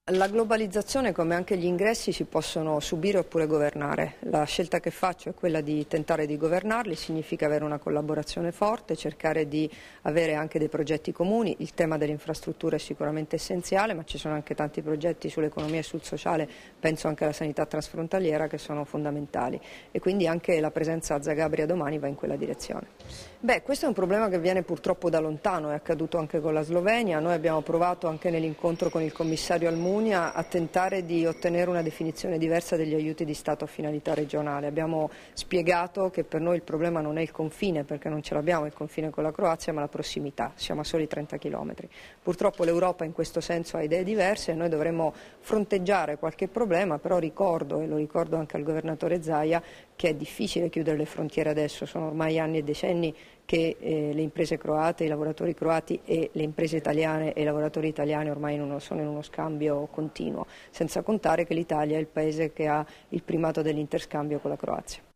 La globalizzazione, come anche gli ingressi, si possono subire oppure governare. La scelta che faccio è quella di tentare di governarli, significa avere una collaborazione forte, cercare di avere anche dei progetti comuni. Il tema delle infrastrutture è sicuramente essenziale, ma ci sono anche tanti progetti sull'economia e sul sociale, penso anche alla sanità transfrontaliera, che sono fondamentali. E quindi anche la presenza a Zagabria domani va in quella direzione. Questo è un problema che viene purtroppo da lontano, è accaduto anche con la Slovenia. Noi abbiamo provato anche nell'incontro con il commissario Almunia a tentare di ottenere una definizione diversa degli aiuti di Stato a finalità regionale. Abbiamo spiegato che per noi il problema non è il confine, perché non ce l'abbiamo il confine con la Croazia, ma la prossimità, siamo a soli 30 chilometri. Purtroppo l'Europa in questo senso ha idee diverse e noi dovremmo fronteggiare qualche problema, però ricordo, e lo ricordo anche al governatore Zaia, che è difficile chiudere le frontiere adesso, sono ormai anni e decenni che le imprese croate, i lavoratori croati e le imprese italiane e i lavoratori italiani ormai sono in uno scambio continuo, senza contare che l'Italia è il paese che ha il primato dell'interscambio con la Croazia.